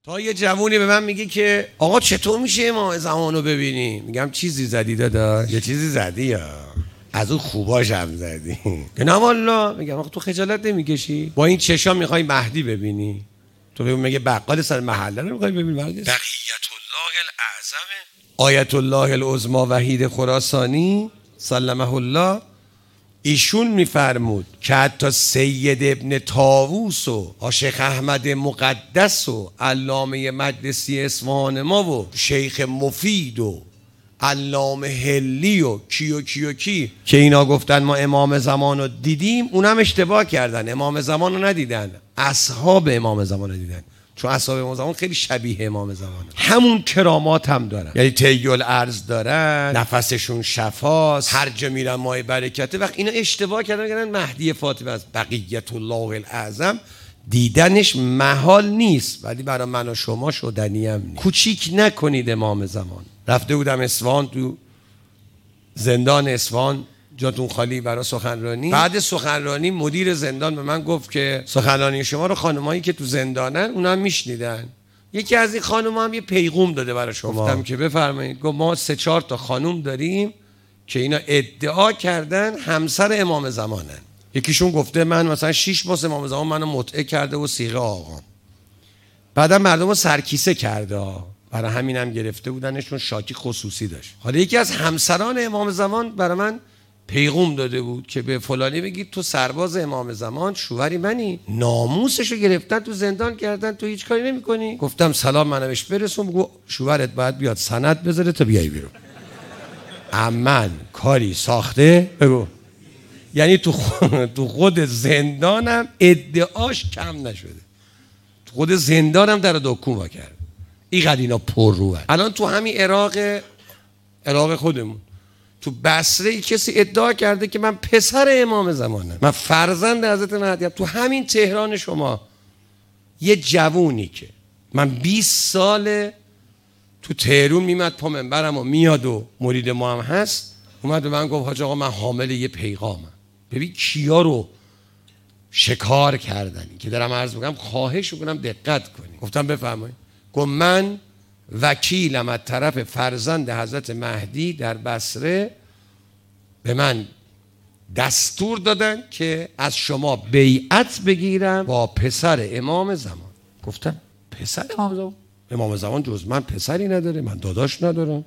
تا یه جوونی به من میگه که آقا چطور میشه امام زمان رو ببینی؟ میگم چیزی زدی داداش؟ یه چیزی زدی یا از اون خوباش هم زدی؟ نه والله. میگم آقا تو خجالت نمیکشی؟ با این چشام میخوای مهدی ببینی؟ تو ببین مگه بقال سر محله رو میخوای ببینی؟ بقیت الله الاعظم آیت الله العظما وحید خراسانی سلمه الله، ایشون میفرمود که حتی سید ابن طاووس و شیخ احمد مقدس و علامه مجلسی اصفهان ما و شیخ مفید و علامه هلی و کی که اینا گفتن ما امام زمان رو دیدیم، اونم اشتباه کردن. امام زمان رو ندیدن، اصحاب امام زمان رو دیدن، چون اصحاب امام زمان خیلی شبیه امام زمان، همون کرامات هم دارن، یعنی طی الارض دارن، نفسشون شفاست، هر جا میرن مای برکته. وقت اینا اشتباه کردن مهدی فاطمه از بقیت الله الاعظم دیدنش محال نیست، ولی برای من و شما شدنی هم نیست. کوچیک نکنید امام زمان. رفته بودم اصفهان، تو زندان اصفهان جاتون خالی برای سخنرانی. بعد سخنرانی مدیر زندان به من گفت که سخنرانی شما رو خانمایی که تو زندانن اونا هم میشنیدن، یکی از این خانم‌ها هم یه پیغام داده برای شما. گفتم که بفرمایید. گفت ما 3-4 تا خانم داریم که اینا ادعا کردن همسر امام زمانن. یکیشون گفته من مثلا 6 ماه امام زمان منو متعه کرده و صیغه آقا. بعدم مردم رو سرکیسه کرده، برای همینم گرفته بودنشون، شاکی خصوصی داشت. حالا یکی از همسران امام زمان برای من پیغام داده بود که به فلانی بگید تو سرباز امام زمان شوهری منی، ناموسشو گرفتن تو زندان کردن، تو هیچ کاری نمی‌کنی. گفتم سلام منو بهش برسون، بگو شوهرت باید بیاد سند بذاره تا بیای بیرون. امن کاری ساخته بگو. یعنی تو خود زندانم ادعاش کم نشده، تو خود زندانم در دکون وا کرد. اینقدر اینا پر رو هست. الان تو همین عراق خودمون تو بصره کسی ادعا کرده که من پسر امام زمانم، من فرزند حضرت مهدی ام. تو همین تهران شما یه جوونی که من 20 ساله تو تهرون میمد پا منبرم و میاد و مرید ما هم هست، اومد به من گفت حاج آقا من حامل یه پیغامم. ببین کیا رو شکار کردن که دارم عرض میکنم، خواهش میکنم دقت کنی. گفتم بفرمایید. گفت من وکیلم از طرف فرزند حضرت مهدی در بصره، به من دستور دادن که از شما بیعت بگیرم با پسر امام زمان. گفتم پسر امام زمان؟ امام زمان جز من پسری نداره، من داداش ندارم،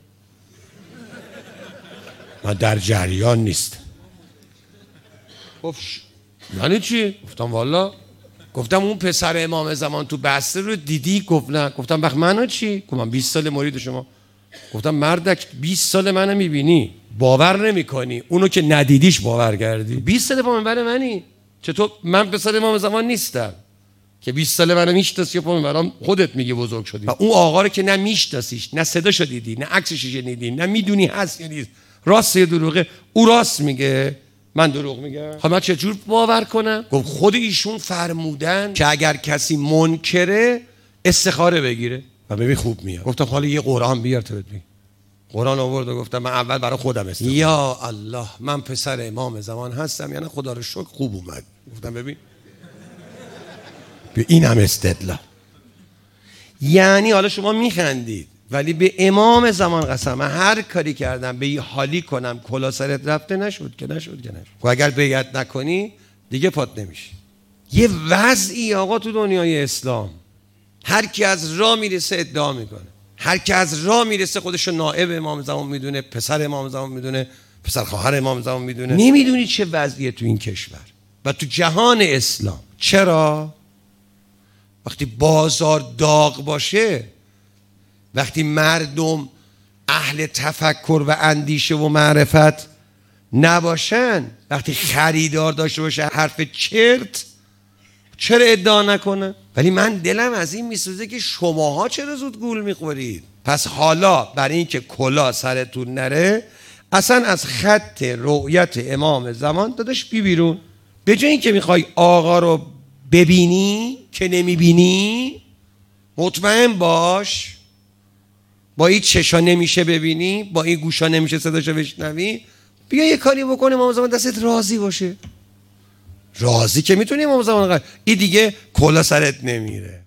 من در جریان نیست. گفت یعنی چی؟ گفتم والا. گفتم اون پسر امام زمان تو بصره رو دیدی؟ گفت نه. گفتم بخ منو چی؟ گفتم 20 سال مرید شما. گفتم مردک 20 سال منو میبینی باور نمیکنی، اونو که ندیدیش باور کردی. 20 سال پا منبر منی، چطور من پسر امام زمان نیستم که 20 سال منو میشناسی و پا منبرام خودت میگی بزرگ شدی؟ و اون آقا رو که نه میشناسیش، نه صداشو دیدی، نه عکسش شنیدی، نه میدونی هست یا نیست، راست یا دروغه؟ او راست میگه، من دروغ میگم. خب من چجور باور کنم؟ گفت خود ایشون فرمودن که اگر کسی منکره استخاره بگیره و ببین خوب میاد. گفتم حالا یه قرآن بیار تا ببین. قرآن آورد و گفتم من اول برای خودم استخاره. یا الله من پسر امام زمان هستم، یعنی خدا رو شکر خوب اومد. گفتم ببین این هم استدلال. یعنی حالا شما میخندید ولی به امام زمان قسم هر کاری کردم به یه حالی کنم کلا سرت رفته نشد که نشد. و اگر بیعت نکنی دیگه پات نمیشه. یه وضعی آقا تو دنیای اسلام، هر کی از راه میرسه ادعا میکنه، هر کی از راه میرسه خودشو نائب امام زمان میدونه، پسر امام زمان میدونه، پسر خواهر امام زمان میدونه. نمیدونی چه وضعیه تو این کشور و تو جهان اسلام. چرا؟ وقتی بازار داغ باشه، وقتی مردم اهل تفکر و اندیشه و معرفت نباشن، وقتی خریدار داشته باشه حرف چرت، چرا ادعا نکنه؟ ولی من دلم از این میسوزه که شماها چرا زود گول میخورید. پس حالا برای اینکه کلا سرتون نره، اصلا از خط رؤیت امام زمان داداش بی بیرون. به جای اینکه میخوای آقا رو ببینی که نمیبینی، مطمئن باش با این چشا نمیشه ببینی، با این گوشا نمیشه صداشو بشنوی، بیا یه کاری بکنه امام زمان دستت راضی باشه. راضی که میتونی امام زمان این دیگه کلا سرت نمیره.